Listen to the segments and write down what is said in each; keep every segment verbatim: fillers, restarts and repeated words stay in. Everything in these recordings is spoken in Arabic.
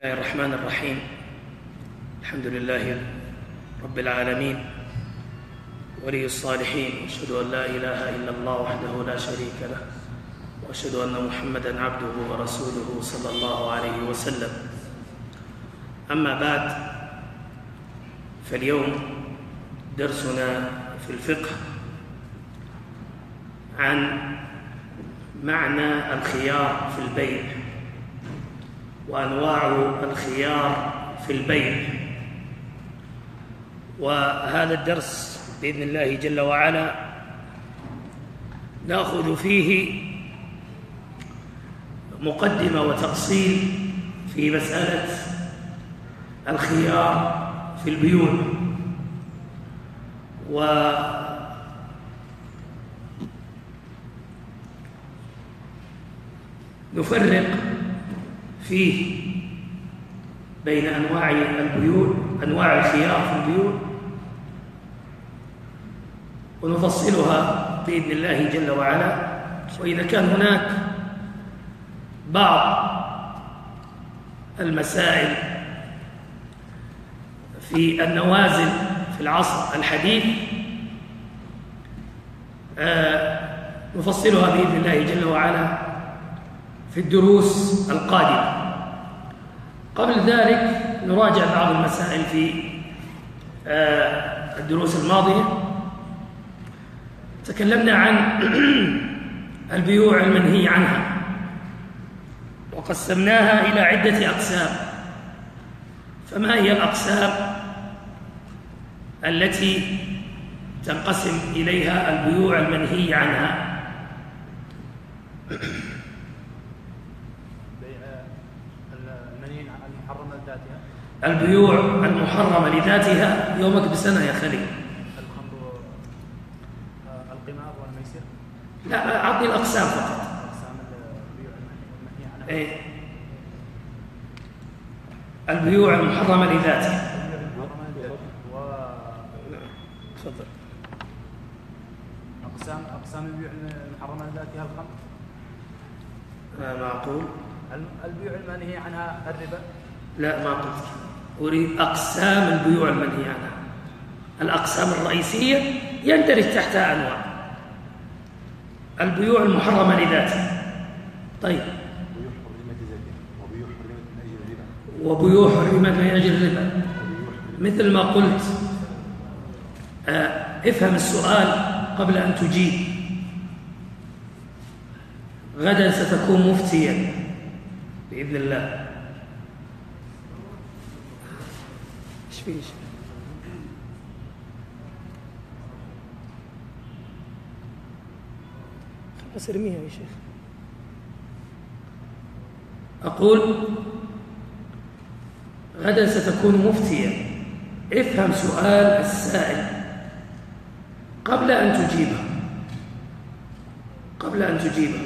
الله الرحمن الرحيم. الحمد لله رب العالمين ولي الصالحين، وأشهد أن لا إله إلا الله وحده لا شريك له، وأشهد أن محمدًا عبده ورسوله صلى الله عليه وسلم. أما بعد، فاليوم درسنا في الفقه عن معنى الخيار في البيع وأنواع الخيار في البيع. وهذا الدرس بإذن الله جل وعلا نأخذ فيه مقدمة وتفصيل في مسألة الخيار في البيوع، ونفرق فيه بين أنواع البيوع أنواع الخيار في البيوع، ونفصلها بإذن الله جل وعلا. وإذا كان هناك بعض المسائل في النوازل في العصر الحديث نفصلها بإذن الله جل وعلا في الدروس القادمة. قبل ذلك نراجع بعض المسائل في الدروس الماضية. تكلمنا عن البيوع المنهي عنها وقسمناها إلى عدة أقسام. فما هي الأقسام التي تنقسم إليها البيوع المنهي عنها؟ البيوع المحرمة لذاتها. يومك بسنة يا خليل. الخمر، القمار والميسر. لا، أعطني الأقسام فقط. أقسام البيوع المنهي عنها. إيه؟ البيوع المحرمة لذاتها. و تفضل. أقسام أقسام البيوع المحرمة لذاتها الخمر. لا، ما أقول. البيوع المنهي عنها الربا. لا، ما قلت. أريد أقسام البيوع المنهي عنها. الأقسام الرئيسية يندرج تحتها أنواع. البيوع المحرمة لذاتها. طيب. وبيوع حرمت من أجل الربا. مثل ما قلت، افهم السؤال قبل أن تجيب. غدا ستكون مفتيا بإذن الله. ايش فيش؟ خلاص ارميها يا شيخ. أقول غدا ستكون مفتيا. افهم سؤال السائل قبل أن تجيبه قبل أن تجيبه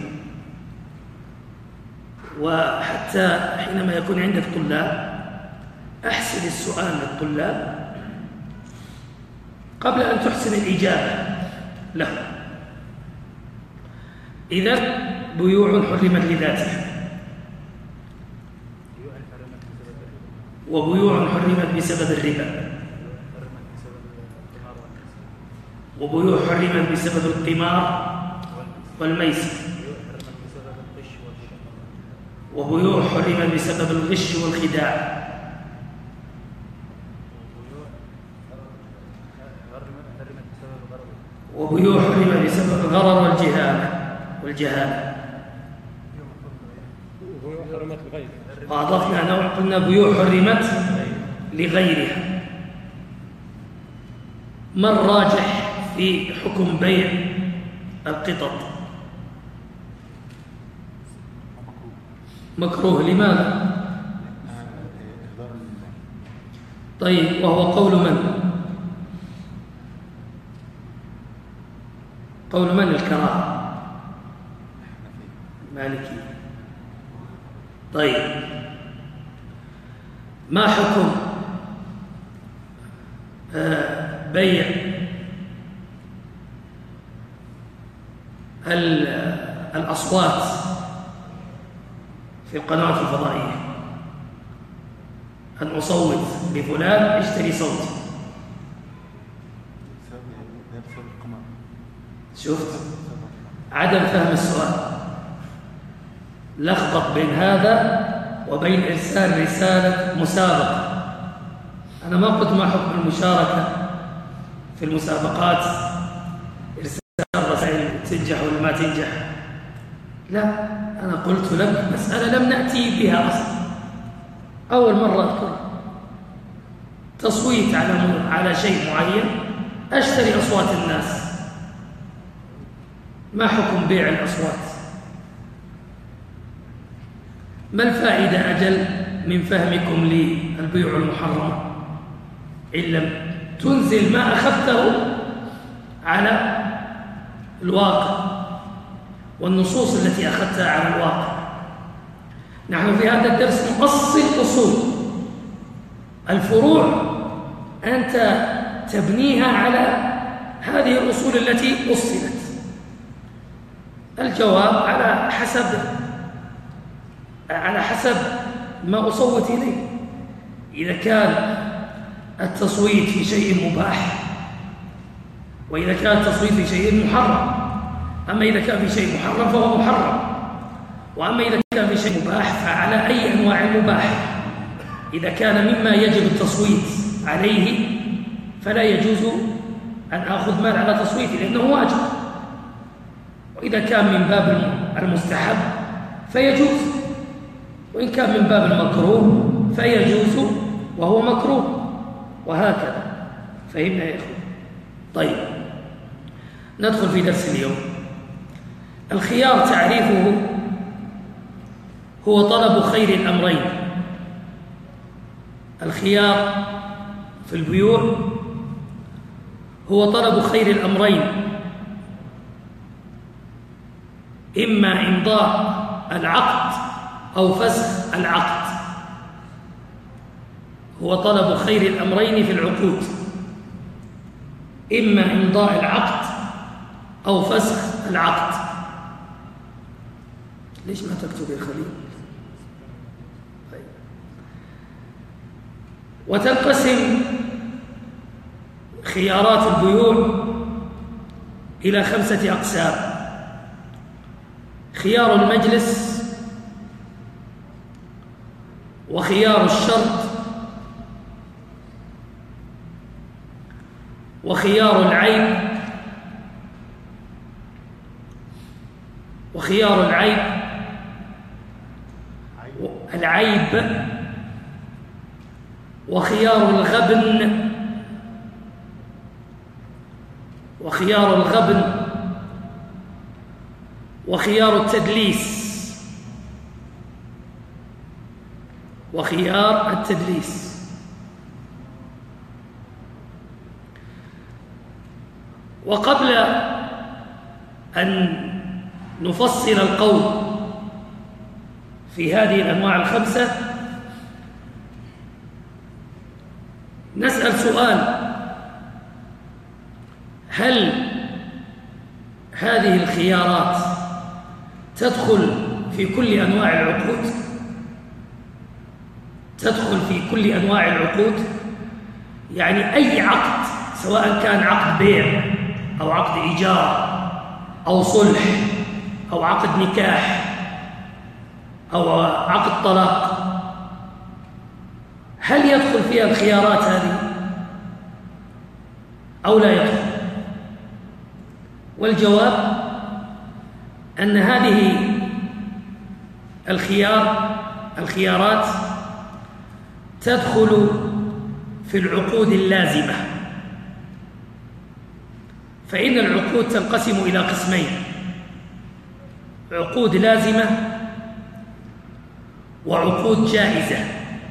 وحتى حينما يكون عندك طلاب أحسن السؤال للطلاب قبل أن تحسن الإجابة له. إذن بيوع حرمت لذاتها، وبيوع حرمت بسبب الربا، وبيوع حرمت بسبب القمار والميسر، وبيوع حرمت بسبب الغش والخداع، وبيوع حرمت بسبب الغرر والجهالة والجهالة وأضفنا نوع قلنا بيوع حرمت لغيرها. ما الراجح في حكم بيع القطط؟ مكروه. لماذا؟ طيب، وهو قول من؟ قول من الكراهة؟ مالكي. طيب، ما حكم بيع الأصوات في القنوات الفضائية؟ أن أصوت لفلان اشتري صوتي. شفت عدم فهم السؤال، لخبط بين هذا وبين إرسال رسالة مسابقة. أنا ما قلت ما حكم المشاركة في المسابقات، إرسال رسائل تنجح ولا ما تنجح، لا، أنا قلت لك مسألة لم نأتي بها أصلا، أول مرة أذكر تصويت على على شيء معين، أشتري أصوات الناس. ما حكم بيع الأصوات؟ ما الفائدة أجل من فهمكم للبيوع المحرمة إن لم تنزل ما أخذته على الواقع والنصوص التي أخذتها على الواقع. نحن في هذا الدرس نؤصل أصول، الفروع أنت تبنيها على هذه الأصول التي أصلت. الجواب على حسب على حسب ما أصوت إليه. إذا كان التصويت في شيء مباح، وإذا كان التصويت في شيء محرم. أما إذا كان في شيء محرم فهو محرم، وأما إذا كان في شيء مباح فعلى أي أنواع المباح. إذا كان مما يجب التصويت عليه فلا يجوز أن آخذ مال على تصويته لأنه واجب، وإذا كان من باب المستحب فيجوز، وإن كان من باب المكروه فيجوز وهو مكروه، وهكذا. فهمنا يا إخوة؟ طيب، ندخل في درس اليوم. الخيار تعريفه هو طلب خير الأمرين. الخيار في البيوع هو طلب خير الأمرين، إما إمضاء العقد أو فسخ العقد. هو طلب خير الأمرين في العقود، إما إمضاء العقد أو فسخ العقد. ليش ما تكتب يا خليل؟ طيب. وتنقسم خيارات البيوع إلى خمسة أقسام: خيار المجلس، وخيار الشرط، وخيار العيب، وخيار العيب العيب وخيار الغبن، وخيار الغبن وخيار التدليس، وخيار التدليس. وقبل أن نفصل القول في هذه الأنواع الخمسة نسأل سؤال: هل هذه الخيارات تدخل في كل أنواع العقود؟ تدخل في كل أنواع العقود، يعني أي عقد، سواء كان عقد بيع أو عقد إيجار أو صلح أو عقد نكاح أو عقد طلاق، هل يدخل فيها الخيارات هذه أو لا يدخل؟ والجواب أن هذه الخيار الخيارات تدخل في العقود اللازمة. فإن العقود تنقسم إلى قسمين: عقود لازمة وعقود جائزة.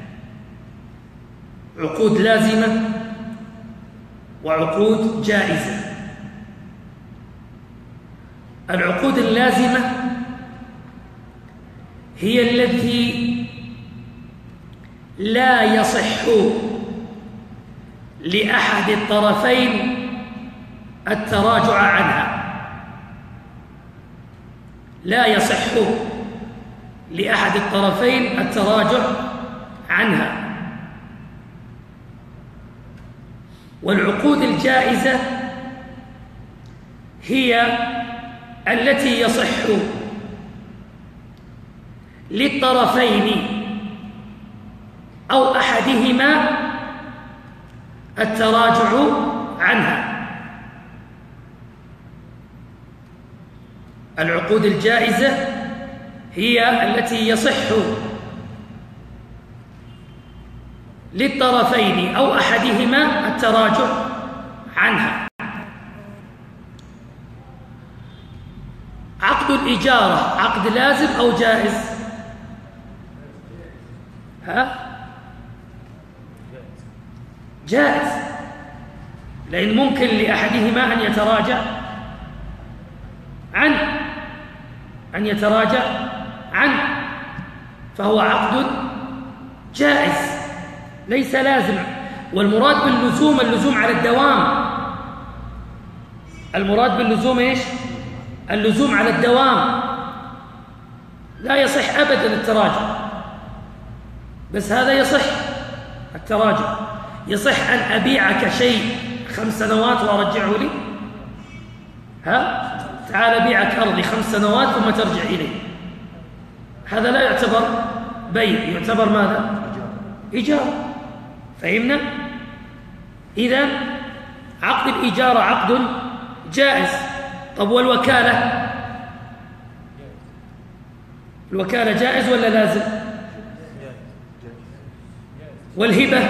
عقود لازمة وعقود جائزة. العقود اللازمة هي التي لا يصح لأحد الطرفين التراجع عنها. لا يصح لأحد الطرفين التراجع عنها. والعقود الجائزة هي التي يصح للطرفين أو أحدهما التراجع عنها. العقود الجائزة هي التي يصح للطرفين أو أحدهما التراجع عنها. عقد الإجارة عقد لازم أو جائز؟ ها؟ جائز، لأن ممكن لأحدهما أن يتراجع عنه أن يتراجع عنه فهو عقد جائز ليس لازم. والمراد باللزوم اللزوم على الدوام. المراد باللزوم إيش؟ اللزوم على الدوام. لا يصح أبدا التراجع، بس هذا يصح التراجع. يصح أن أبيعك شيء خمس سنوات وأرجعه لي؟ ها؟ تعال أبيعك أرضي خمس سنوات ثم ترجع إلي. هذا لا يعتبر بيع، يعتبر ماذا؟ إيجار. فهمنا؟ إذن عقد الإجارة عقد جائز. طب والوكالة؟ الوكالة جائز ولا لازم؟ والهبة؟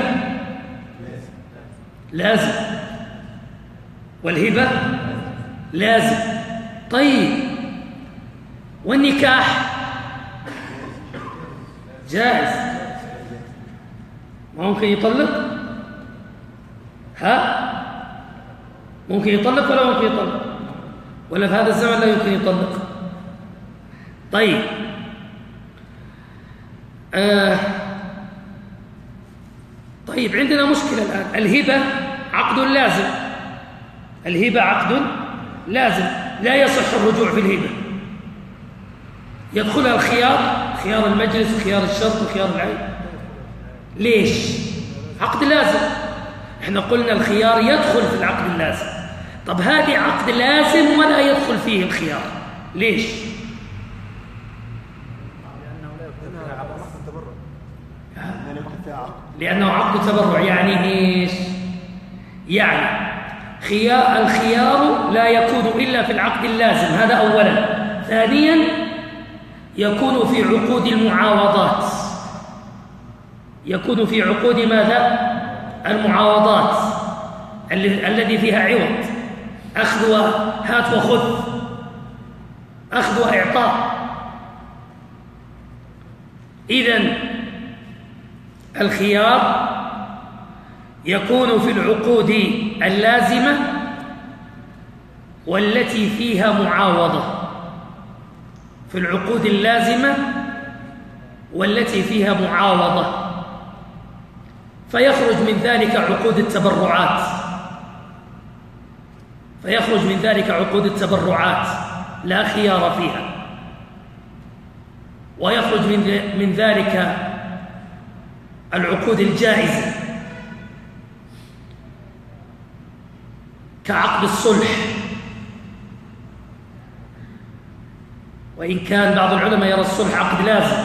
لازم. والهبة لازم. طيب والنكاح جائز. ممكن يطلق؟ ها؟ ممكن يطلق ولا ممكن يطلق؟ ولا في هذا الزمن لا يمكن يطلق؟ طيب آه طيب عندنا مشكلة الآن. الهبة عقد لازم. الهبة عقد لازم لا يصح الرجوع في الهبة. يدخلها الخيار، خيار المجلس وخيار الشرط وخيار العين. ليش؟ عقد لازم. احنا قلنا الخيار يدخل في العقد اللازم. طب هذه عقد لازم ولا يدخل فيه الخيار. ليش؟ لأنه عقد تبرع. يعني إيش؟ يعني خيار الخيار لا يكون إلا في العقد اللازم، هذا أولا. ثانيا يكون في عقود المعاوضات. يكون في عقود ماذا؟ المعاوضات الذي فيها عوض، أخذ وهات وخذ، أخذ وإعطاء. إذن الخيار يكون في العقود اللازمة والتي فيها معاوضة. في العقود اللازمة والتي فيها معاوضة. فيخرج من ذلك عقود التبرعات. فيخرج من ذلك عقود التبرعات لا خيار فيها. ويخرج من من ذلك العقود الجائزة كعقد الصلح. وإن كان بعض العلماء يرى الصلح عقد لازم،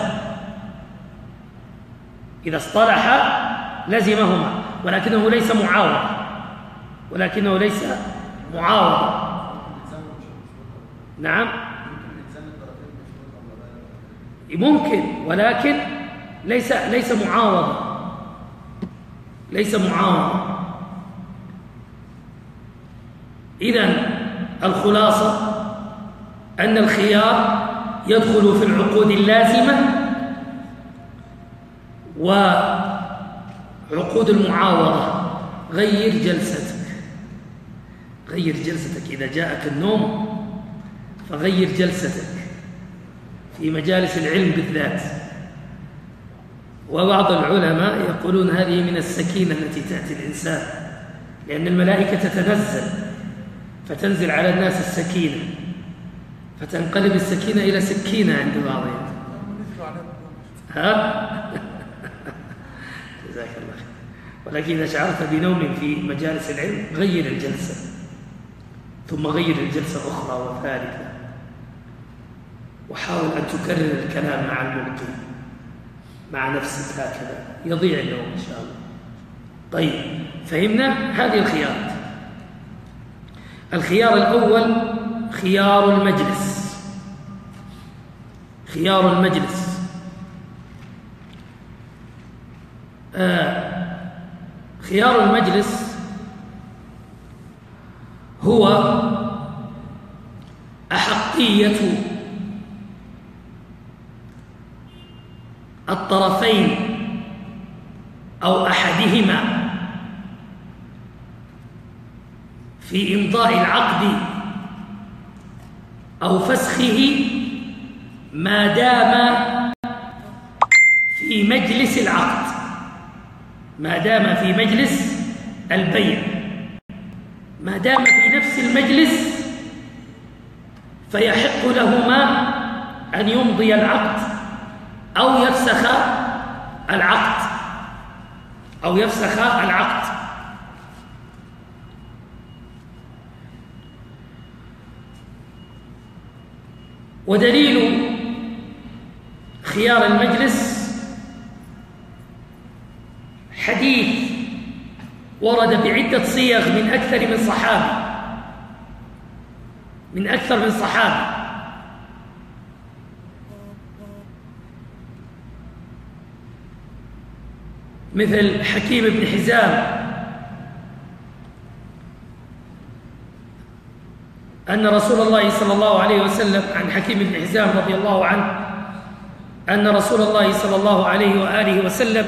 إذا اصطلح لزمهما، ولكنه ليس معاوضة. ولكنه ليس معاوضة. نعم ممكن، ولكن ليس ليس معاوضة. ليس معاوضة. إذن الخلاصة أن الخيار يدخل في العقود اللازمة وعقود المعاوضة. غير جلستك، غير جلستك. إذا جاءك النوم فغير جلستك في مجالس العلم بالذات. وبعض العلماء يقولون هذه من السكينة التي تأتي الإنسان، لأن الملائكة تتنزل فتنزل على الناس السكينة، فتنقلب السكينة إلى سكينة عند بعضهم. ها؟ جزاك الله خير. ولكن إذا شعرت بنوم في مجالس العلم غير الجلسة، ثم غير الجلسة أخرى وثالثة، وحاول أن تكرر الكلام مع الملقي مع نفسك هكذا، يضيع النوم إن شاء الله. طيب، فهمنا هذه الخيارات. الخيار الأول خيار المجلس. خيار المجلس آه خيار المجلس هو أحقية الطرفين أو أحدهما في إمضاء العقد أو فسخه ما دام في مجلس العقد، ما دام في مجلس البيع، ما دام في نفس المجلس فيحق لهما أن يمضي العقد أو يفسخ العقد أو يفسخ العقد. ودليل خيار المجلس حديث ورد بعدة صيغ من أكثر من صحابي من أكثر من صحابي مثل حكيم بن حزام أن رسول الله صلى الله عليه وسلم، عن حكيم بن حزام رضي الله عنه أن رسول الله صلى الله عليه وآله وسلم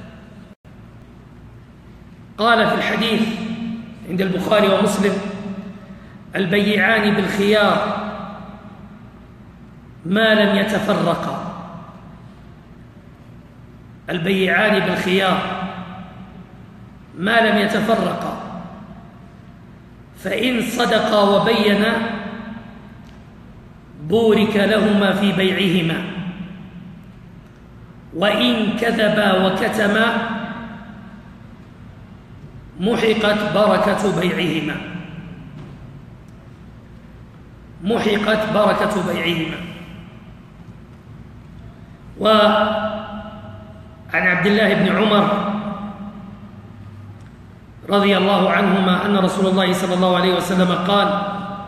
قال في الحديث عند البخاري ومسلم: البيعان بالخيار ما لم يتفرقا. البيعان بالخيار ما لم يتفرقا، فإن صدقا وبينا بورك لهما في بيعهما، وإن كذبا وكتما محقت بركة بيعهما محقت بركة بيعهما. وعن عبد الله بن عمر رضي الله عنهما أن رسول الله صلى الله عليه وسلم قال: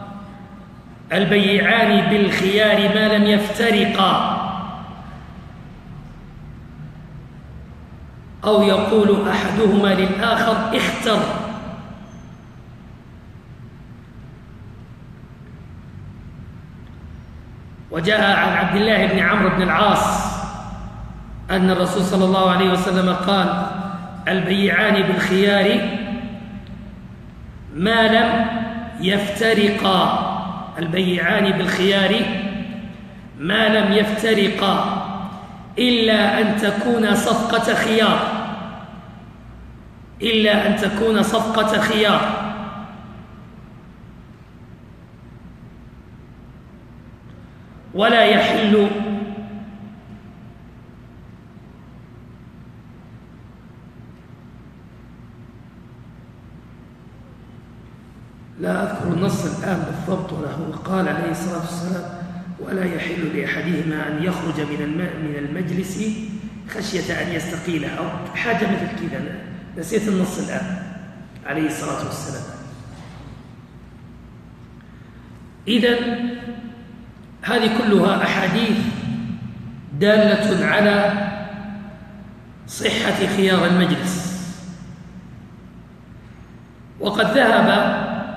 البيعان بالخيار ما لم يفترقا، أو يقول أحدهما للآخر اختر. وجاء عن عبد الله بن عمرو بن العاص أن الرسول صلى الله عليه وسلم قال: البيعان بالخيار ما لم يفترقا. البيعان بالخيار ما لم يفترقا إلا أن تكون صفقة خيار إلا أن تكون صفقة خيار ولا يحل لا أذكر النص الآن بالضبط، وله قال عليه الصلاة والسلام: ولا يحل لأحدهما أن يخرج من من المجلس خشية أن يستقيل، أو حاجة مثل كذا، نسيت النص الآن عليه الصلاة والسلام. إذن هذه كلها أحاديث دالة على صحة خيار المجلس. وقد ذهب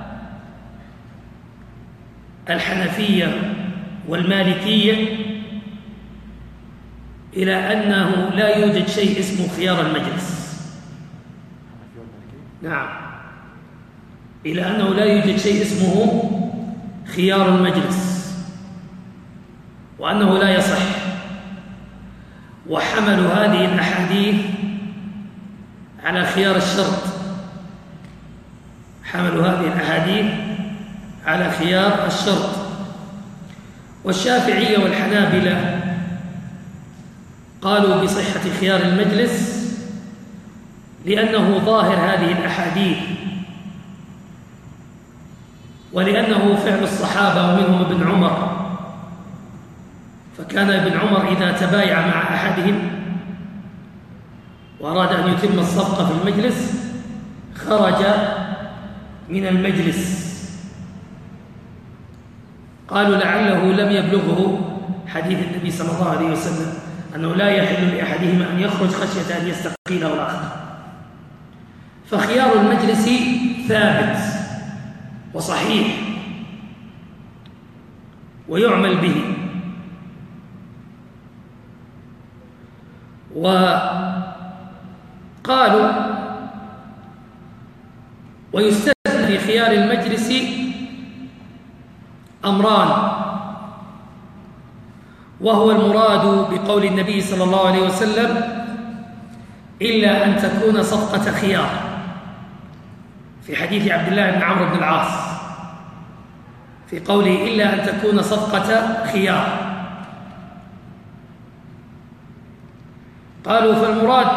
الحنفية والمالكية إلى أنه لا يوجد شيء اسمه خيار المجلس. نعم، إلى أنه لا يوجد شيء اسمه خيار المجلس، وأنه لا يصح. وحملوا هذه الأحاديث على خيار الشرط حملوا هذه الأحاديث على خيار الشرط. والشافعية والحنابلة قالوا بصحة خيار المجلس لأنه ظاهر هذه الأحاديث ولأنه فعل الصحابة ومنهم ابن عمر، فكان ابن عمر إذا تبايع مع أحدهم وأراد أن يتم الصفقة في المجلس خرج من المجلس. قالوا لعله لم يبلغه حديث النبي صلى الله عليه وسلم أنه لا يحل لأحدهما أن يخرج خشية أن يستقيله الآخر. فخيار المجلس ثابت وصحيح ويعمل به. وقالوا ويستثنى في خيار المجلس أمران، وهو المراد بقول النبي صلى الله عليه وسلم إلا أن تكون صفقة خيار في حديث عبد الله بن عمرو بن العاص، في قوله إلا أن تكون صفقة خيار. قالوا فالمراد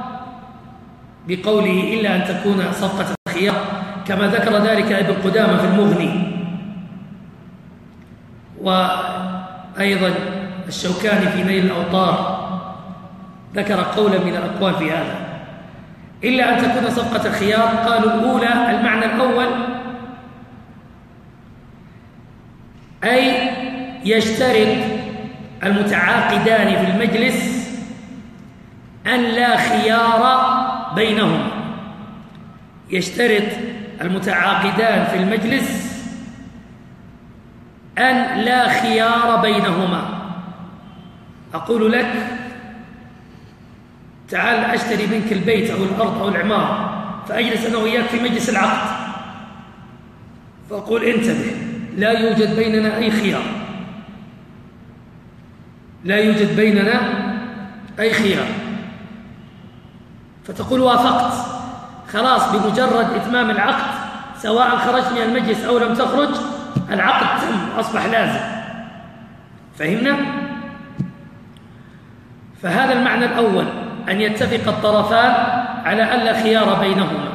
بقوله إلا أن تكون صفقة خيار كما ذكر ذلك ابن قدامة في المغني، وأيضا الشوكاني في نيل الأوطار ذكر قولا من الأقوال في هذا، إلا أن تكون صفقة خيار. قالوا الأولى المعنى الأول أي يشترط المتعاقدان في المجلس أن لا خيار بينهما، يشترط المتعاقدان في المجلس أن لا خيار بينهما. أقول لك تعال أشتري منك البيت أو الأرض أو العمارة، فأجلس أنا وإياك في مجلس العقد، فأقول انتبه لا يوجد بيننا أي خيار، لا يوجد بيننا أي خيار، فتقول وافقت، خلاص بمجرد إتمام العقد سواء خرجت من المجلس أو لم تخرج العقد تم أصبح لازم. فهمنا؟ فهذا المعنى الأول أن يتفق الطرفان على أن لا خيار بينهما.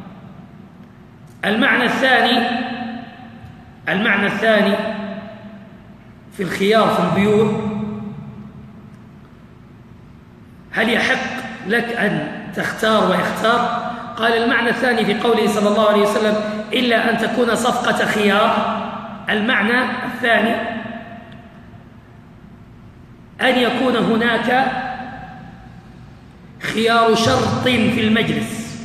المعنى الثاني المعنى الثاني في الخيار في البيوع، هل يحق لك أن تختار ويختار؟ قال المعنى الثاني في قوله صلى الله عليه وسلم إلا أن تكون صفقة خيار، المعنى الثاني أن يكون هناك خيار شرط في المجلس،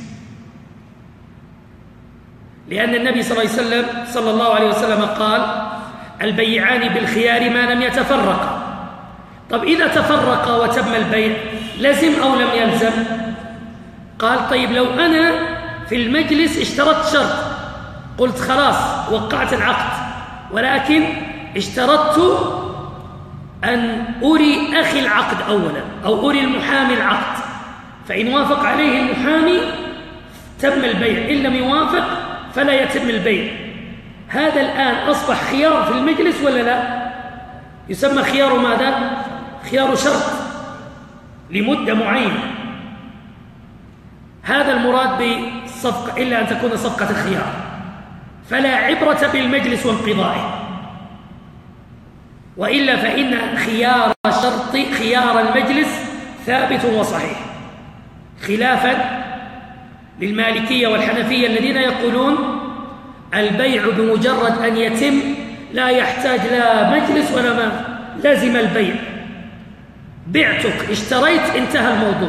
لأن النبي صلى الله عليه وسلم صلى الله عليه وسلم قال البيعان بالخيار ما لم يتفرقا. طب إذا تفرقا وتم البيع لزم أو لم يلزم؟ قال طيب لو أنا في المجلس اشترطت شرط، قلت خلاص وقعت العقد، ولكن اشترطت أن أري أخي العقد أولا أو أري المحامي العقد، فإن وافق عليه المحامي تم البيع، إن لم يوافق فلا يتم البيع. هذا الآن أصبح خيار في المجلس ولا لا؟ يسمى خيار ماذا؟ خيار شرط لمدة معينة. هذا المراد بالصفقة إلا أن تكون صفقة خيار، فلا عبرة بالمجلس وانقضائه، وإلا فإن خيار شرط خيار المجلس ثابت وصحيح، خلافا للمالكية والحنفية الذين يقولون البيع بمجرد أن يتم لا يحتاج لا مجلس ولا ما، لازم البيع، بعتك اشتريت انتهى الموضوع.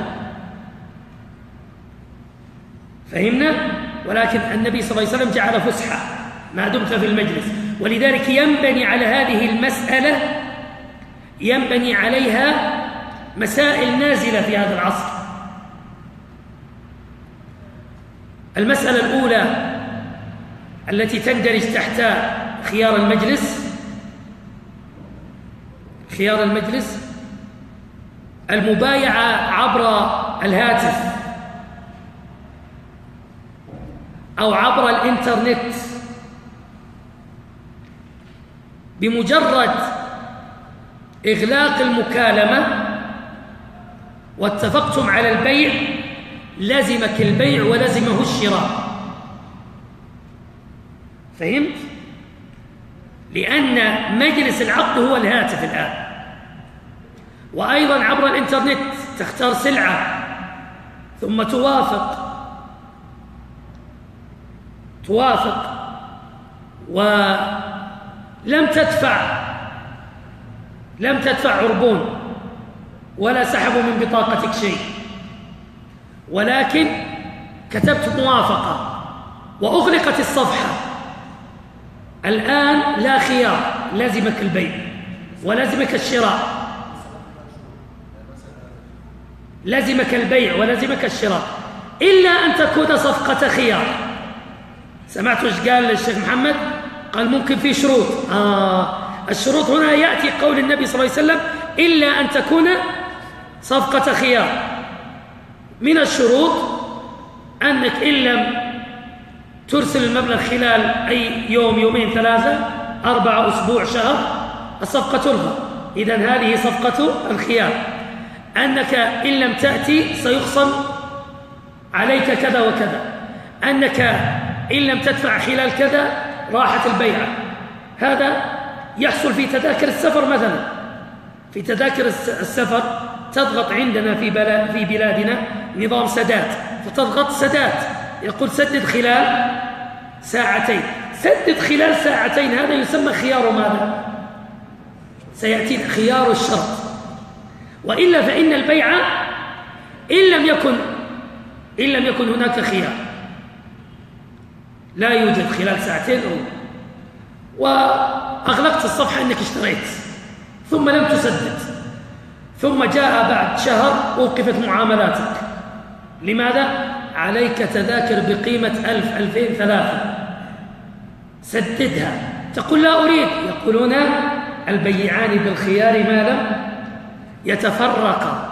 فهمنا؟ ولكن النبي صلى الله عليه وسلم جعل فسحة ما دمت في المجلس، ولذلك ينبني على هذه المسألة ينبني عليها مسائل نازلة في هذا العصر. المسألة الأولى التي تندرج تحت خيار المجلس خيار المجلس المبايعة عبر الهاتف أو عبر الإنترنت. بمجرد إغلاق المكالمة واتفقتم على البيع لزمك البيع ولزمه الشراء. فهمت؟ لأن مجلس العقد هو الهاتف الآن، وأيضا عبر الإنترنت تختار سلعة ثم توافق توافق ولم تدفع لم تدفع عربون ولا سحبوا من بطاقتك شيء، ولكن كتبت موافقة وأغلقت الصفحة. الآن لا خيار، لازمك البيع ولازمك الشراء، لازمك البيع ولازمك الشراء إلا أن تكون صفقة خيار. سمعت وش قال الشيخ محمد؟ قال ممكن في شروط. آه الشروط هنا يأتي قول النبي صلى الله عليه وسلم إلا أن تكون صفقة خيار. من الشروط أنك إن لم ترسل المبلغ خلال أي يوم يومين ثلاثة أربعة أسبوع شهر الصفقة تلغى. إذن هذه صفقة الخيار. أنك إن لم تأتي سيخصم عليك كذا وكذا، أنك إن لم تدفع خلال كذا راحت البيعة. هذا يحصل في تذاكر السفر مثلا. في تذاكر السفر تضغط عندنا في في بلادنا نظام سداد، فتضغط سداد يقول سدد خلال ساعتين. سدد خلال ساعتين هذا يسمى خيار ماذا؟ سيأتي خيار الشرط. وإلا فإن البيع إن لم يكن إن لم يكن هناك خيار لا يوجد خلال ساعتين أو وأغلقت الصفحة أنك اشتريت ثم لم تسدد، ثم جاء بعد شهر وقفت معاملاتك. لماذا؟ عليك تذاكر بقيمة ألف ألفين ثلاثة، سددها. تقول لا أريد، يقولون البيعان بالخيار ما لم يتفرقا.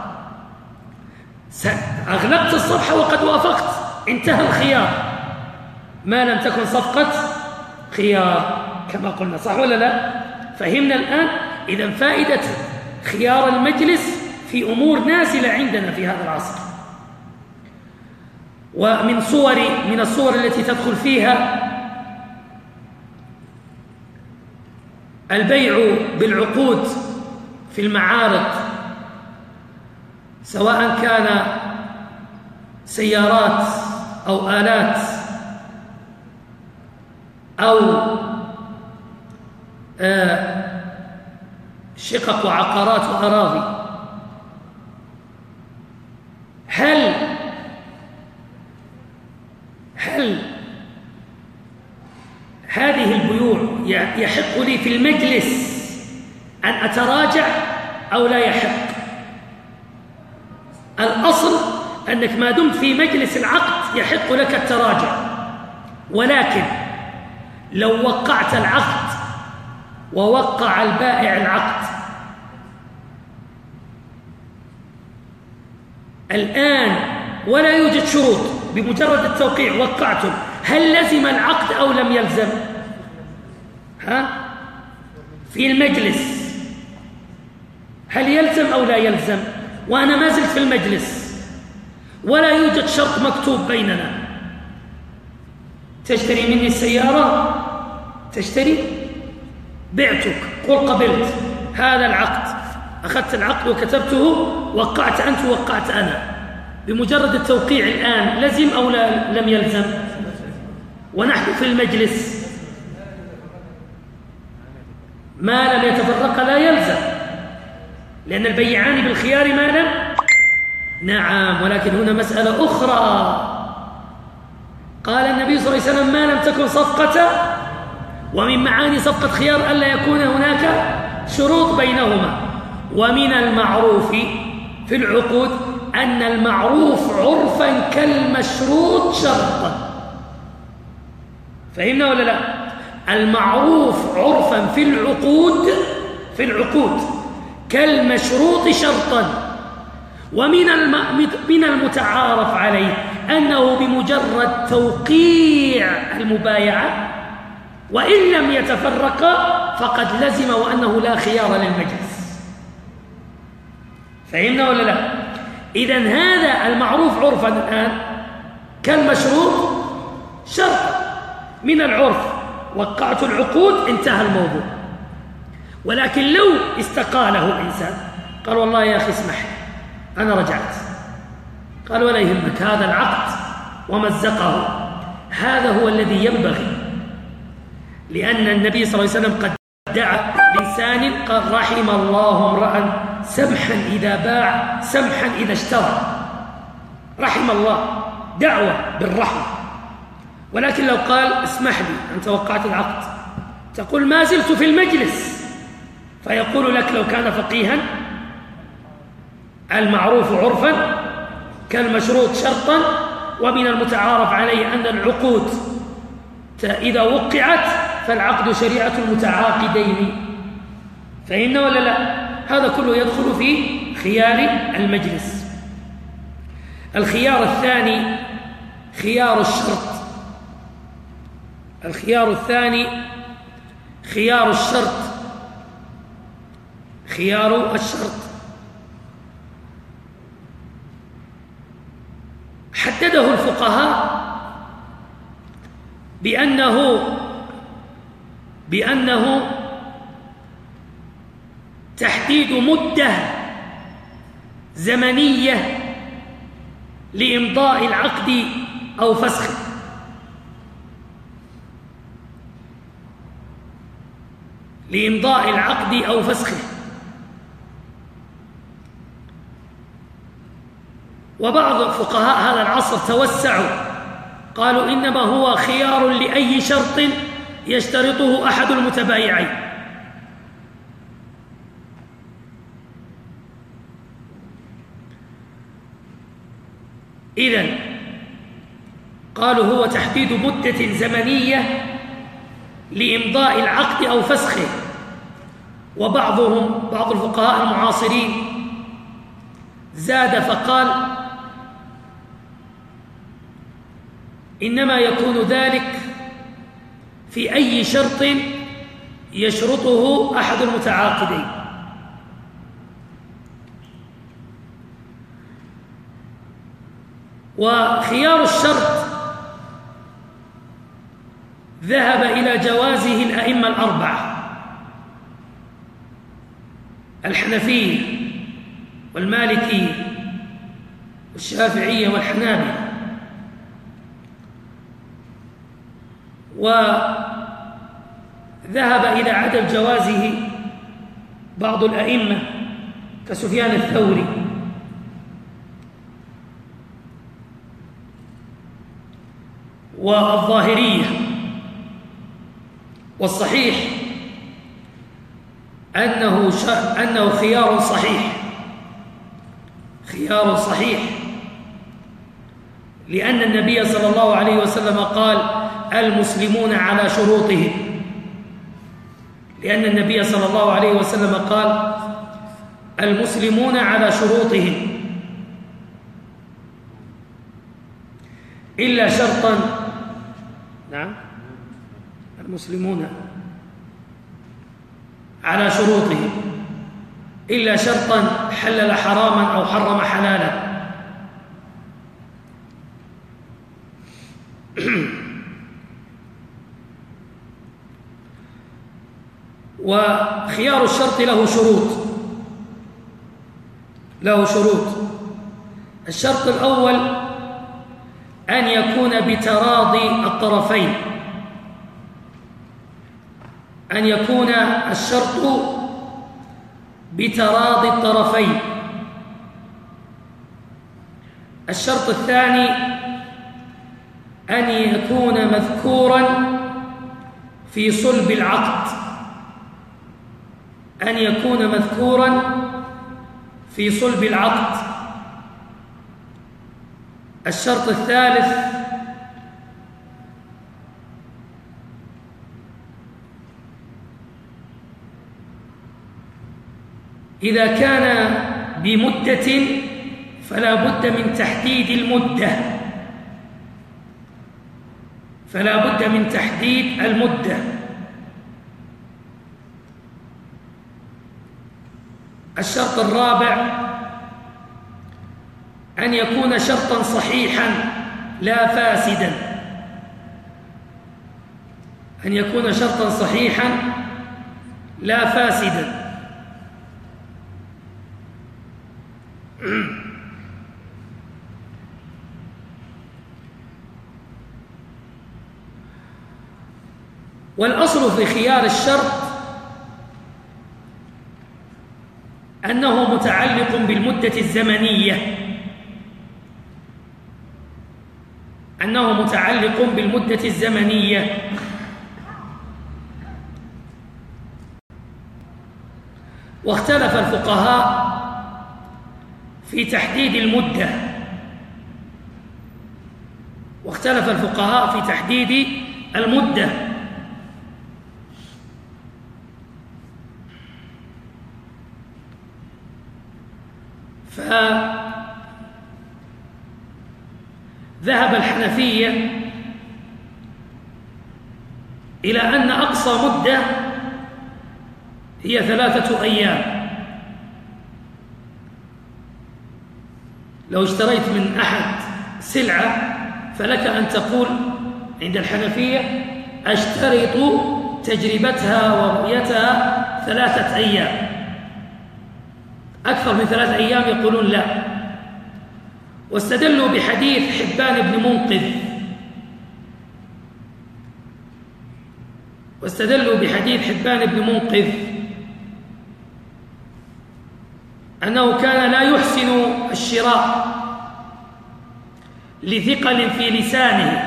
أغلقت الصفحة وقد وافقت، انتهى الخيار ما لم تكن صفقة خيار كما قلنا. صح ولا لا؟ فهمنا الآن؟ إذن فائدة خيار المجلس في أمور نازلة عندنا في هذا العصر. ومن صور من الصور التي تدخل فيها البيع بالعقود في المعارض، سواء كان سيارات أو آلات أو آه شقق وعقارات وأراضي. هل هل هذه البيوع يحق لي في المجلس أن أتراجع أو لا يحق؟ الأصل أنك ما دمت في مجلس العقد يحق لك التراجع، ولكن لو وقعت العقد ووقع البائع العقد الآن ولا يوجد شروط، بمجرد التوقيع وقعتم، هل لزم العقد أو لم يلزم؟ ها؟ في المجلس هل يلزم أو لا يلزم؟ وأنا ما زلت في المجلس ولا يوجد شرط مكتوب بيننا. تشتري مني السيارة، تشتري، بعتك، قل قبلت، هذا العقد، أخذت العقد وكتبته، وقعت أنت ووقعت أنا، بمجرد التوقيع الآن لزم أو لا لم يلزم؟ ونحن في المجلس ما لم يتفرق لا يلزم، لأن البيعان بالخيار ما لم. نعم، ولكن هنا مسألة أخرى. قال النبي صلى الله عليه وسلم ما لم تكن صفقة، ومن معاني صفقة خيار ألا يكون هناك شروط بينهما. ومن المعروف في العقود أن المعروف عرفا كالمشروط شرطا. فهمنا ولا لا؟ المعروف عرفا في العقود في العقود كالمشروط شرطا. ومن من المتعارف عليه أنه بمجرد توقيع المبايعة وإن لم يتفرقا فقد لزم، وأنه لا خيار للمجلس. فهمنا ولا لا؟ إذن هذا المعروف عرفا الآن كالمشروط شرطا من العرف، وقعت العقود انتهى الموضوع. ولكن لو استقاله الإنسان قال والله يا أخي اسمح لي أنا رجعت، قال ولا يهمك، هذا العقد ومزقه، هذا هو الذي ينبغي، لأن النبي صلى الله عليه وسلم قد دعا لسان قال رحم الله امرأ سمحا إذا باع سمحا إذا اشترى، رحم الله، دعوة بالرحمة. ولكن لو قال اسمح لي أنت وقعت العقد، تقول ما زلت في المجلس، فيقول لك لو كان فقيها المعروف عرفا كالمشروط شرطا، ومن المتعارف عليه أن العقود إذا وقعت فالعقد شريعة المتعاقدين، فإن ولا لا؟ هذا كله يدخل في خيار المجلس. الخيار الثاني خيار الشرط. الخيار الثاني خيار الشرط. خيار الشرط حدده الفقهاء بأنه بأنه تحديد مدة زمنية لإمضاء العقد أو فسخه، لإمضاء العقد أو فسخه. وبعض فقهاء هذا العصر توسعوا، قالوا إنما هو خيار لأي شرط يشترطه أحد المتبايعين. إذن قالوا هو تحديد مدة زمنية لإمضاء العقد أو فسخه. وبعضهم بعض الفقهاء المعاصرين زاد فقال إنما يكون ذلك في أي شرط يشرطه أحد المتعاقدين. وخيار الشرط ذهب إلى جوازه الأئمة الأربعة، الحنفية والمالكية والشافعية والحنابلة. وذهب إلى عدم جوازه بعض الأئمة كسفيان الثوري والظاهرية. والصحيح أنه أنه خيار صحيح، خيار صحيح، لأن النبي صلى الله عليه وسلم قال المسلمون على شروطهم، لأن النبي صلى الله عليه وسلم قال المسلمون على شروطهم إلا شرطا. نعم، المسلمون على شروطهم إلا شرطا حلل حراما أو حرم حلالا. وخيار الشرط له شروط، له شروط. الشرط الأول أن يكون بتراضي الطرفين، أن يكون الشرط بتراضي الطرفين. الشرط الثاني أن يكون مذكورا في صلب العقد، أن يكون مذكورا في صلب العقد. الشرط الثالث إذا كان بمدة فلا بد من تحديد المدة، فلا بد من تحديد المدة. الشرط الرابع أن يكون شرطا صحيحا لا فاسدا، أن يكون شرطا صحيحا لا فاسدا. والأصل في خيار الشرط أنه متعلق بالمدة الزمنية، أنه متعلق بالمدة الزمنية. واختلف الفقهاء في تحديد المدة، واختلف الفقهاء في تحديد المدة. فذهب الحنفية إلى أن أقصى مدة هي ثلاثة أيام. لو اشتريت من أحد سلعة فلك أن تقول عند الحنفية أشترط تجربتها ورؤيتها ثلاثة أيام. أكثر من ثلاثة أيام يقولون لا. واستدلوا بحديث حبان بن منقذ واستدلوا بحديث حبان بن منقذ أنه كان لا يحسن الشراء لثقل في لسانه،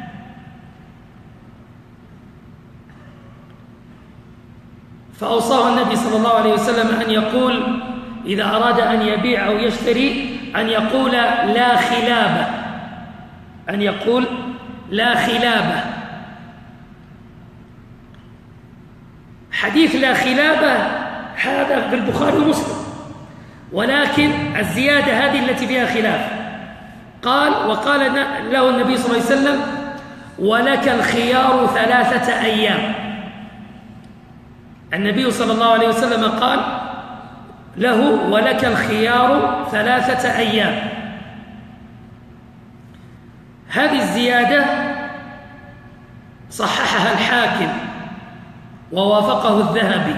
فأوصاه النبي صلى الله عليه وسلم أن يقول إذا أراد أن يبيع أو يشتري أن يقول لا خلابة، أن يقول لا خلابة. حديث لا خلابة هذا في البخاري ومسلم، ولكن الزيادة هذه التي فيها خلاف. قال وقال له النبي صلى الله عليه وسلم ولك الخيار ثلاثة أيام. النبي صلى الله عليه وسلم قال له ولك الخيار ثلاثة أيام. هذه الزيادة صححها الحاكم ووافقه الذهبي،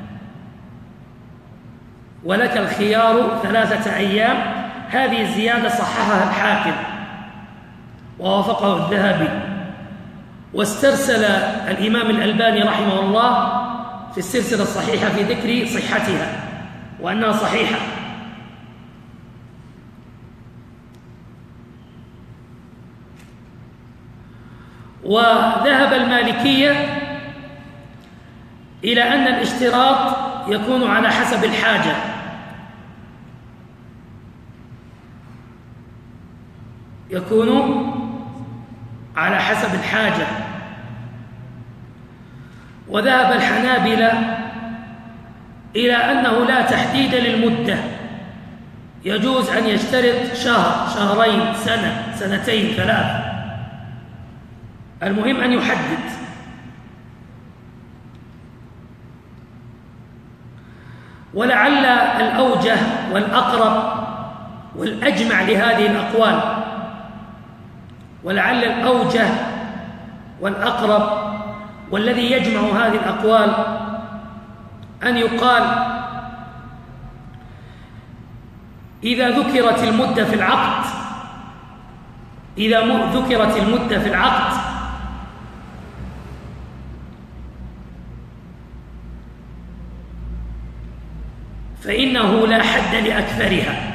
ولك الخيار ثلاثة أيام، هذه الزيادة صححها الحاكم ووافقه الذهبي. واسترسل الإمام الألباني رحمه الله في السلسلة الصحيحة في ذكر صحتها وأنها صحيحة. وذهب المالكية إلى أن الاشتراط يكون على حسب الحاجة، يكون على حسب الحاجة. وذهب الحنابلة إلى أنه لا تحديد للمدة، يجوز أن يشترط شهر، شهرين، سنة، سنتين، ثلاث، المهم أن يحدد. ولعل الأوجه والأقرب والأجمع لهذه الأقوال، ولعل الأوجه والأقرب والذي يجمع هذه الأقوال أن يقال إذا ذكرت المدة في العقد، إذا ذكرت المدة في العقد فإنه لا حد لأكثرها،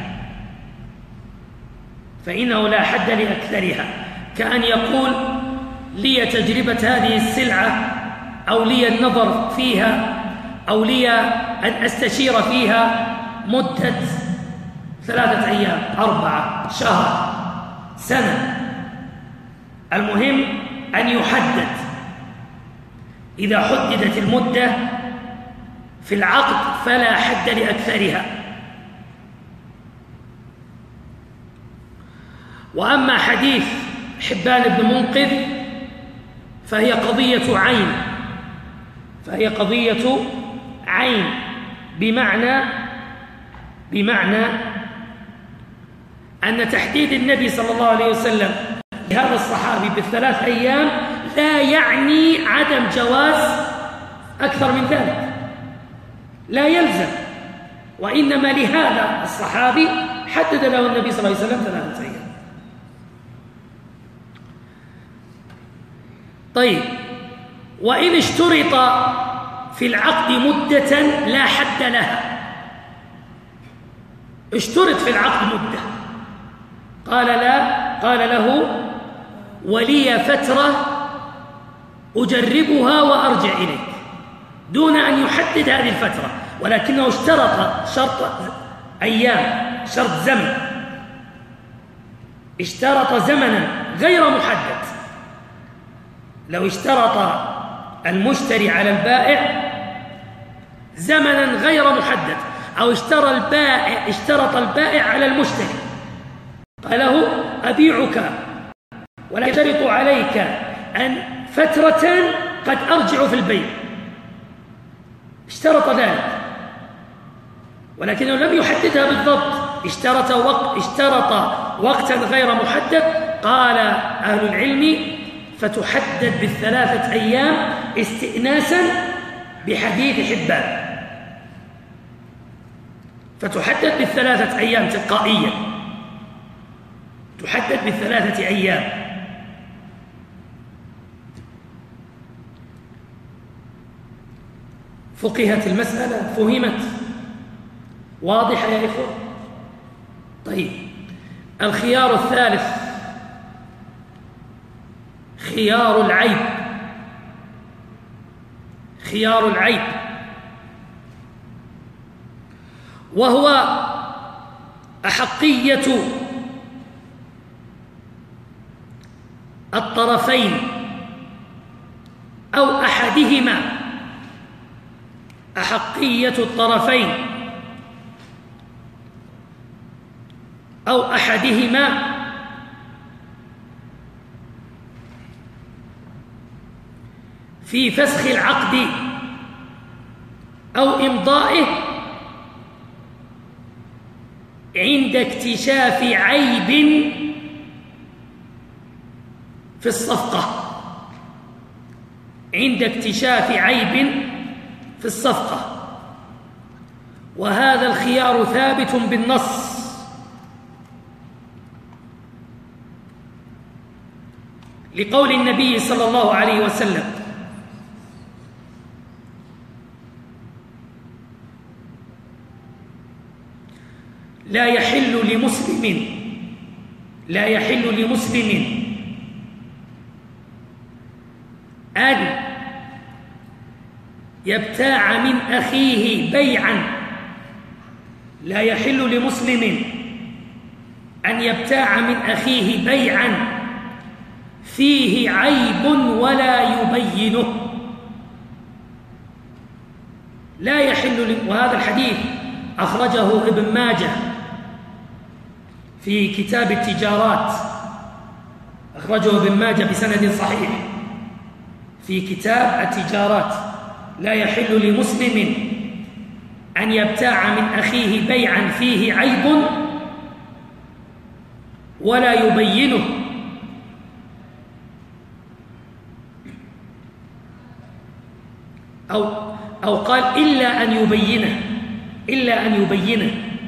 فإنه لا حد لأكثرها، كأن يقول لي تجربة هذه السلعة أو لي النظر فيها أو لي أن أستشير فيها مدة ثلاثة أيام، أربعة، شهر، سنة، المهم أن يحدد. إذا حددت المدة في العقد فلا حد لأكثرها. وأما حديث حبان بن منقذ فهي قضية عين، فهي قضية عين بمعنى بمعنى أن تحديد النبي صلى الله عليه وسلم لهذا الصحابي بالثلاث أيام لا يعني عدم جواز أكثر من ذلك، لا يلزم، وإنما لهذا الصحابي حدد له النبي صلى الله عليه وسلم ثلاثة أيام. طيب، وإن اشترط في العقد مدة لا حد لها، اشترط في العقد مدة، قال لا، قال له ولي فترة أجربها وأرجع إليك، دون أن يحدد هذه الفترة، ولكنه اشترط شرط أيام، شرط زمن، اشترط زمنا غير محدد. لو اشترط المشتري على البائع زمنا غير محدد، أو اشترى البائع اشترط البائع على المشتري، قال له أبيعك ولا يشترط عليك أن فترة قد أرجع في البيع، اشترط ذلك، ولكنه لم يحددها بالضبط، اشترط وقت اشترط وقتا غير محدد. قال أهل العلم فتحدد بالثلاثة أيام استئناسا بحديث حبان، فتحدد بالثلاثة أيام تلقائيا، تحدد بالثلاثة أيام. فقهت المسألة، فهمت، واضحة يا إخوة؟ طيب، الخيار الثالث خيار العيب. خيار العيب وهو أحقية الطرفين أو أحدهما، أحقية الطرفين أو أحدهما في فسخ العقد أو إمضائه عند اكتشاف عيب في الصفقة، عند اكتشاف عيب في الصفقة. وهذا الخيار ثابت بالنص، لقول النبي صلى الله عليه وسلم: لا يحل لمسلم لا يحل لمسلم أن يبتاع من أخيه بيعا لا يحل لمسلم أن يبتاع من أخيه بيعا فيه عيب ولا يبينه. لا يحل، وهذا الحديث أخرجه ابن ماجه في كتاب التجارات، أخرجه ابن ماجه بسند صحيح في كتاب التجارات: لا يحل لمسلم أن يبتاع من أخيه بيعا فيه عيب ولا يبينه. أو أو قال إلا أن يبينه إلا أن يبينه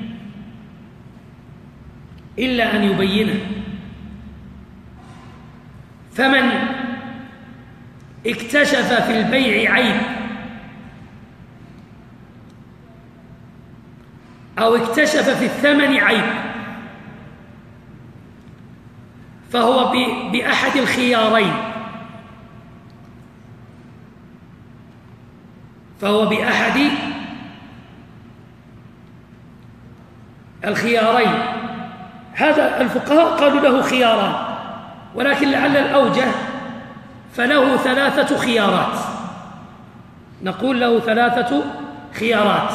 إلا أن يبينه فمن اكتشف في البيع عيب أو اكتشف في الثمن عيب فهو بأحد الخيارين فهو بأحد الخيارين. هذا الفقهاء قالوا له خياران، ولكن لعل الأوجه فله ثلاثة خيارات، نقول له ثلاثة خيارات.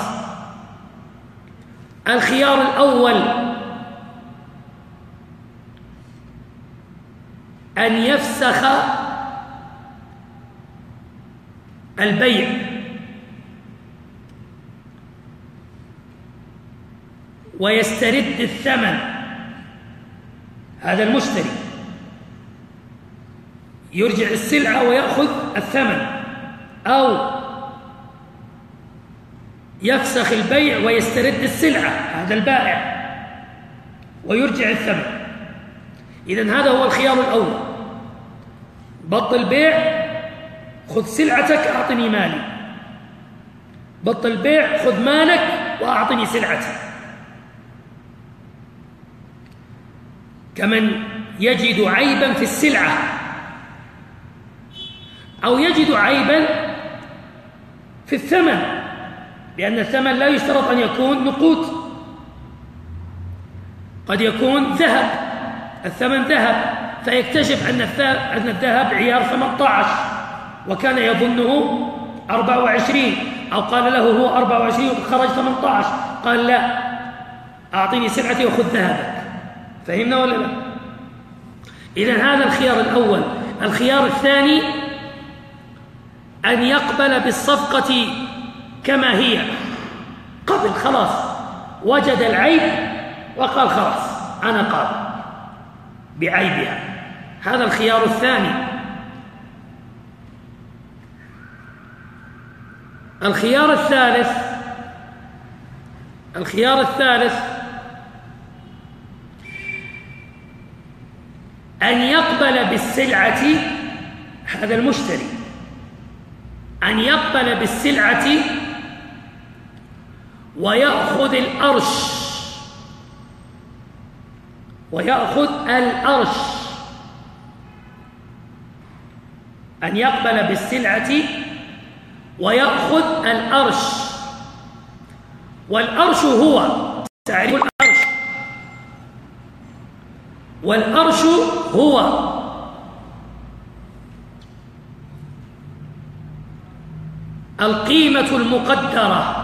الخيار الأول أن يفسخ البيع ويسترد الثمن هذا المشتري يرجع السلعة ويأخذ الثمن، أو يفسخ البيع ويسترد السلعة هذا البائع ويرجع الثمن. إذن هذا هو الخيار الأول، بطل بيع خذ سلعتك أعطني مالي، بطل بيع خذ مالك وأعطني سلعتي. كمن يجد عيبا في السلعة أو يجد عيبا في الثمن، لأن الثمن لا يشترط أن يكون نقود، قد يكون ذهب، الثمن ذهب، فيكتشف أن الذهب عيار ثمانية عشر وكان يظنه أربعة وعشرين، أو قال له هو أربعة وعشرين وخرج ثمانية عشر، قال لا أعطيني سلعتي وخذ ذهبك. فهمنا ولا لا؟ إذن هذا الخيار الأول. الخيار الثاني أن يقبل بالصفقة كما هي قبل، خلاص وجد العيب وقال خلاص أنا قابل بعيبها، هذا الخيار الثاني. الخيار الثالث الخيار الثالث أن يقبل بالسلعة، هذا المشتري أن يقبل بالسلعة ويأخذ الأرش ويأخذ الأرش أن يقبل بالسلعة ويأخذ الأرش. والأرش هو تعريف الأرش، والأرش هو القيمة المقدرة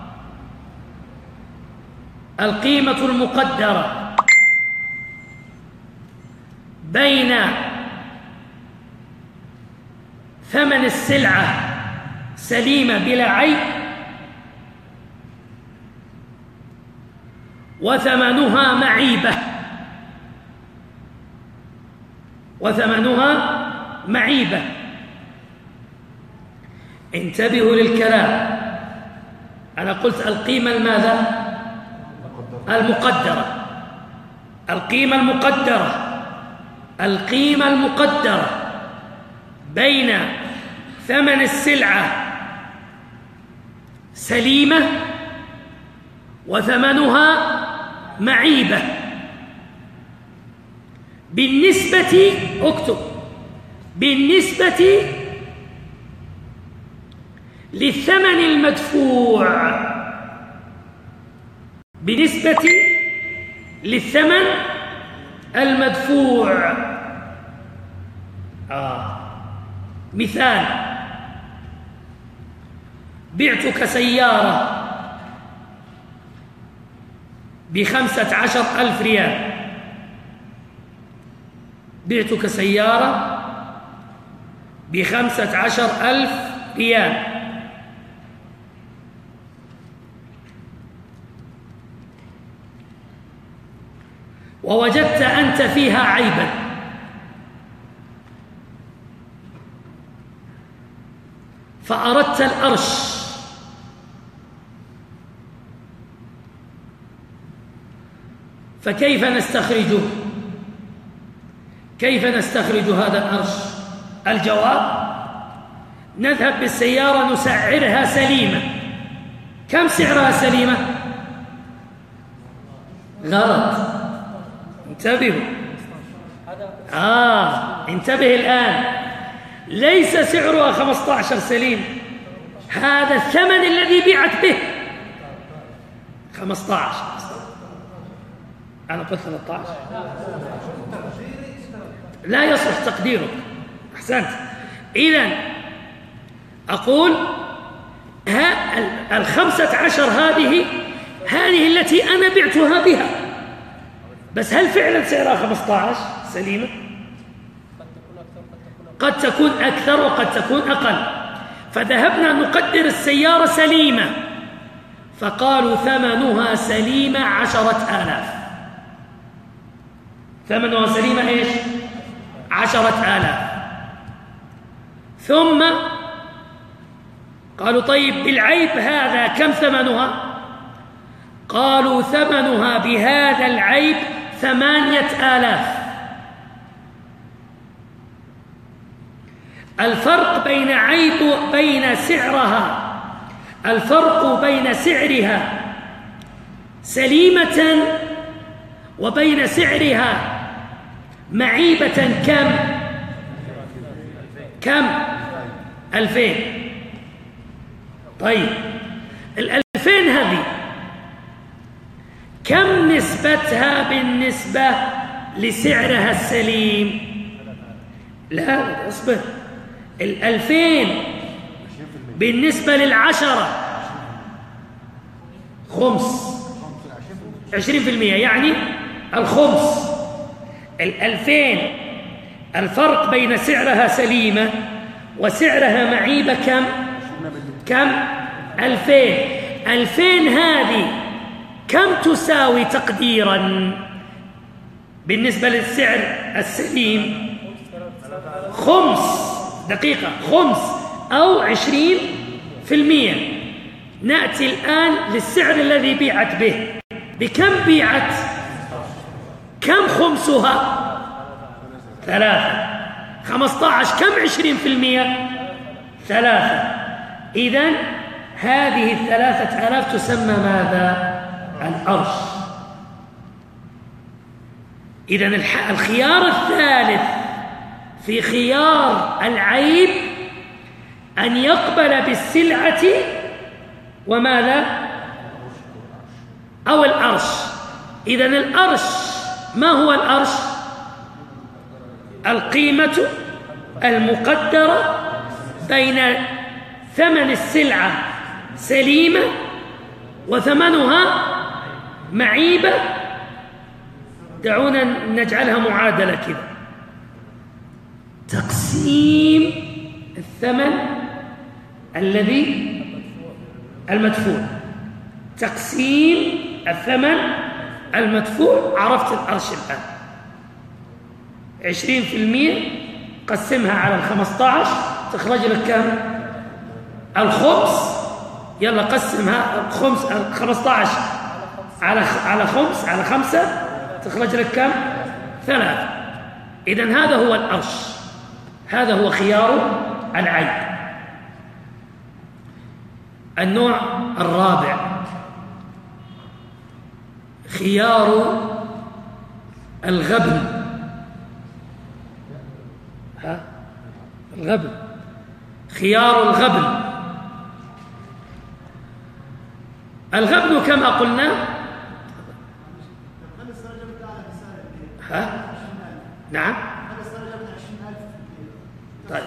القيمة المقدرة بين ثمن السلعة سليمة بلا عيب وثمنها معيبة وثمنها معيبة. انتبهوا للكلام، أنا قلت القيمة الماذا؟ المقدرة. القيمة المقدرة القيمة المقدرة بين ثمن السلعة سليمة وثمنها معيبة بالنسبة، اكتب، بالنسبة للثمن المدفوع، بالنسبة للثمن المدفوع. آه. مثال: بعتك سيارة بخمسة عشر ألف ريال، بعتك سيارة بخمسة عشر ألف ريال، ووجدت أنت فيها عيبا، فأردت الأرش، فكيف نستخرجه؟ كيف نستخرج هذا الأرش؟ الجواب: نذهب بالسيارة نسعرها سليمة. كم سعرها سليمة؟ غلط، انتبهوا. آه انتبه الآن، ليس سعرها خمسة عشر سليم، هذا الثمن الذي بيعت به خمسة عشر. أنا قلت ثلاثة عشر، لا يصلح تقديرك. أحسنت. إذن أقول ها الخمسة عشر هذه هذه التي أنا بعتها بها، بس هل فعلا سعرها خمسة عشر سليمة؟ قد تكون أكثر وقد تكون أقل. فذهبنا نقدر السيارة سليمة، فقالوا ثمنها سليمة عشرة آلاف. ثمنها سليمة إيش؟ عشرة آلاف. ثم قالوا طيب بالعيب هذا كم ثمنها؟ قالوا ثمنها بهذا العيب ثمانية آلاف. الفرق بين عيب بين سعرها الفرق بين سعرها سليمة وبين سعرها معيبة كم؟ كم؟ ألفين. طيب الألفين هذه كم نسبتها بالنسبة لسعرها السليم؟ لا اصبر، الألفين بالنسبة للعشرة خمس، عشرين في المئة، يعني الخمس. الألفين الفرق بين سعرها سليمة وسعرها معيبة كم؟ كم؟ ألفين. ألفين هذه كم تساوي تقديرا بالنسبة للسعر السليم؟ خمس، دقيقة، خمس أو عشرين في المئة. نأتي الآن للسعر الذي بيعت به. بكم بيعت؟ كم خمسها؟ ثلاثة. خمسة عشر كم عشرين في المئة؟ ثلاثة. إذن هذه الثلاثة آلاف تسمى ماذا؟ الأرش. إذن الخيار الثالث في خيار العيب أن يقبل بالسلعة وماذا؟ أو الأرش. إذن الأرش ما هو الأرش؟ القيمة المقدرة بين ثمن السلعة سليمة وثمنها معيبة. دعونا نجعلها معادلة كذا، تقسيم الثمن الذي المدفوع تقسيم الثمن المدفوع. عرفت الأرش الآن. عشرين في المئة قسمها على الخمسة عشر تخرج لك كم؟ الخمس. يلا قسمها الخمس الخمسة عشر على على خمس على خمسة تخرج لك كم؟ ثلاثة. إذن هذا هو الأرش، هذا هو خيار العيب. النوع الرابع خيار الغبن. ها؟ الغبن، خيار الغبن. الغبن كما قلنا ها؟ نعم. طيب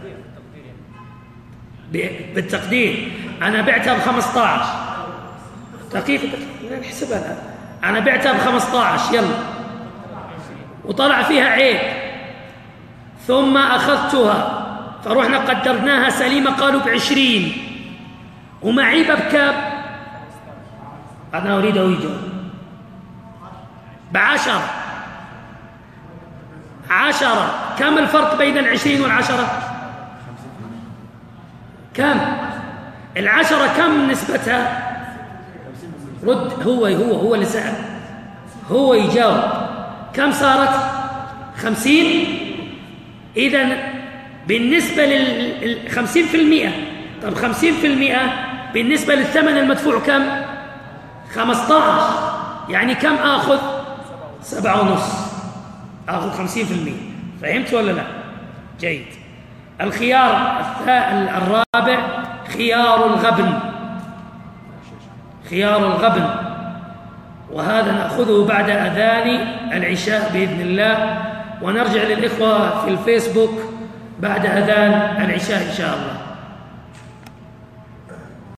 بالتقدير أنا بعتها بخمسة عشر. دقيقة نحسبها الآن. أنا بعتها بخمسة عشر يلا، وطلع فيها عيب، ثم أخذتها فروحنا قدرناها سليمة قالوا بعشرين ومعيبة بكام؟ أنا أريد أوجه بعشرة. عشرة كم الفرق بين العشرين والعشرة؟ كم؟ العشرة كم نسبتها؟ رد. هو هو هو اللي سأل، هو يجاوب. كم صارت؟ خمسين. إذن بالنسبة للخمسين في المئة، طب خمسين في المئة بالنسبة للثمن المدفوع كم؟ خمسة عشر. يعني كم آخذ؟ سبعة ونص. آخذ خمسين في المئة. فهمت ولا لا؟ جيد. الخيار الرابع خيار الغبن. خيار الغبن، وهذا نأخذه بعد أذان العشاء بإذن الله، ونرجع للإخوة في الفيسبوك بعد أذان العشاء إن شاء الله.